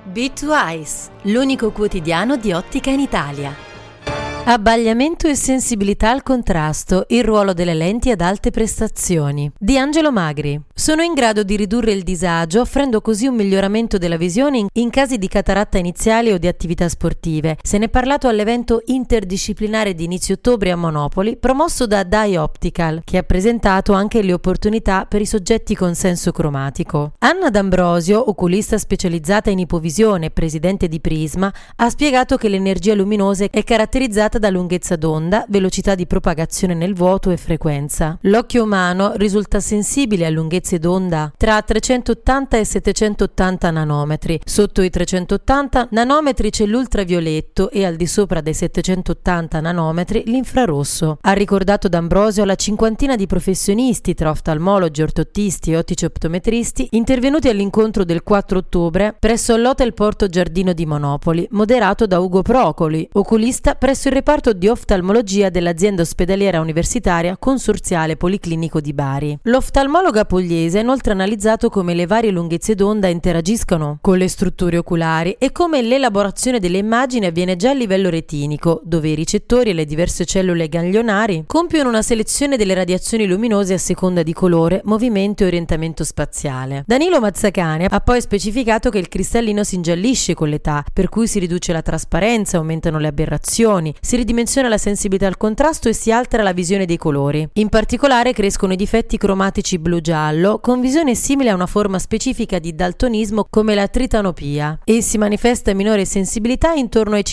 B2Eyes, l'unico quotidiano di ottica in Italia. Abbagliamento e sensibilità al contrasto, il ruolo delle lenti ad alte prestazioni. Di Angelo Magri. Sono in grado di ridurre il disagio, offrendo così un miglioramento della visione in casi di cataratta iniziale o di attività sportive. Se ne è parlato all'evento interdisciplinare di inizio ottobre a Monopoli, promosso da Dye Optical, che ha presentato anche le opportunità per i soggetti con senso cromatico. Anna D'Ambrosio, oculista specializzata in ipovisione e presidente di Prisma, ha spiegato che l'energia luminosa è caratterizzata da lunghezza d'onda, velocità di propagazione nel vuoto e frequenza. L'occhio umano risulta sensibile a lunghezze d'onda tra 380 e 780 nanometri. Sotto i 380 nanometri c'è l'ultravioletto e al di sopra dei 780 nanometri l'infrarosso. Ha ricordato D'Ambrosio la cinquantina di professionisti tra oftalmologi, ortottisti e ottici optometristi intervenuti all'incontro del 4 ottobre presso l'Hotel Porto Giardino di Monopoli, moderato da Ugo Procoli, oculista presso il reparto di oftalmologia dell'azienda ospedaliera universitaria consorziale Policlinico di Bari. L'oftalmologa pugliese ha inoltre analizzato come le varie lunghezze d'onda interagiscono con le strutture oculari e come l'elaborazione delle immagini avviene già a livello retinico, dove i ricettori e le diverse cellule ganglionari compiono una selezione delle radiazioni luminose a seconda di colore, movimento e orientamento spaziale. Danilo Mazzacane ha poi specificato che il cristallino si ingiallisce con l'età, per cui si riduce la trasparenza, aumentano le aberrazioni, si ridimensiona la sensibilità al contrasto e si altera la visione dei colori. In particolare crescono i difetti cromatici blu-giallo con visione simile a una forma specifica di daltonismo come la tritanopia e si manifesta minore sensibilità intorno ai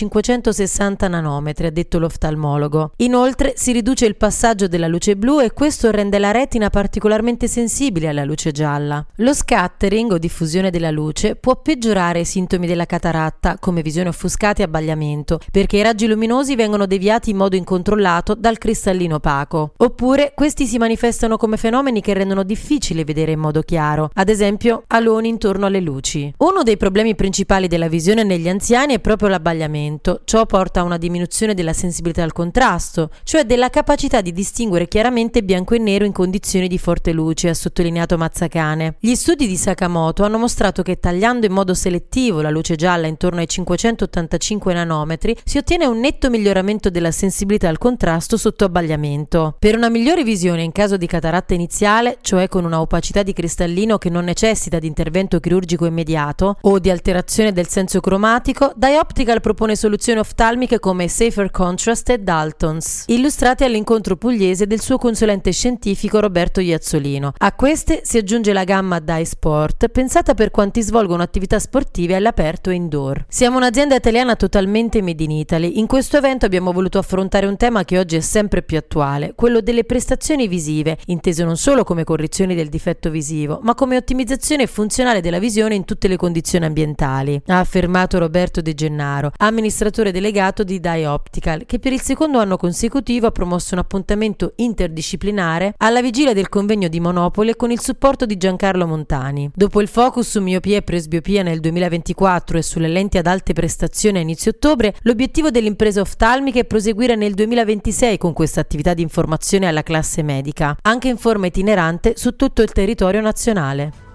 560 nanometri, ha detto l'oftalmologo. Inoltre si riduce il passaggio della luce blu e questo rende la retina particolarmente sensibile alla luce gialla. Lo scattering o diffusione della luce può peggiorare i sintomi della cataratta come visione offuscata e abbagliamento perché i raggi luminosi vengono deviati in modo incontrollato dal cristallino opaco. Oppure questi si manifestano come fenomeni che rendono difficile vedere in modo chiaro, ad esempio aloni intorno alle luci. Uno dei problemi principali della visione negli anziani è proprio l'abbagliamento. Ciò porta a una diminuzione della sensibilità al contrasto, cioè della capacità di distinguere chiaramente bianco e nero in condizioni di forte luce, ha sottolineato Mazzacane. Gli studi di Sakamoto hanno mostrato che tagliando in modo selettivo la luce gialla intorno ai 585 nanometri si ottiene un netto miglioramento della sensibilità al contrasto sotto abbagliamento. Per una migliore visione in caso di cataratta iniziale, cioè con una opacità di cristallino che non necessita di intervento chirurgico immediato o di alterazione del senso cromatico, Dye Optical propone soluzioni oftalmiche come Safer Contrast e Daltons, illustrate all'incontro pugliese del suo consulente scientifico Roberto Iazzolino. A queste si aggiunge la gamma Dye Sport, pensata per quanti svolgono attività sportive all'aperto e indoor. Siamo un'azienda italiana totalmente made in Italy. In questo evento abbiamo voluto affrontare un tema che oggi è sempre più attuale, quello delle prestazioni visive, inteso non solo come correzioni del difetto visivo, ma come ottimizzazione funzionale della visione in tutte le condizioni ambientali, ha affermato Roberto De Gennaro, amministratore delegato di Dye Optical, che per il secondo anno consecutivo ha promosso un appuntamento interdisciplinare alla vigilia del convegno di Monopoli con il supporto di Giancarlo Montani. Dopo il focus su miopia e presbiopia nel 2024 e sulle lenti ad alte prestazioni a inizio ottobre, l'obiettivo delle imprese oftalmiche è proseguire nel 2026 con questa attività di informazione alla classe medica, anche in forma itinerante su tutto il territorio nazionale.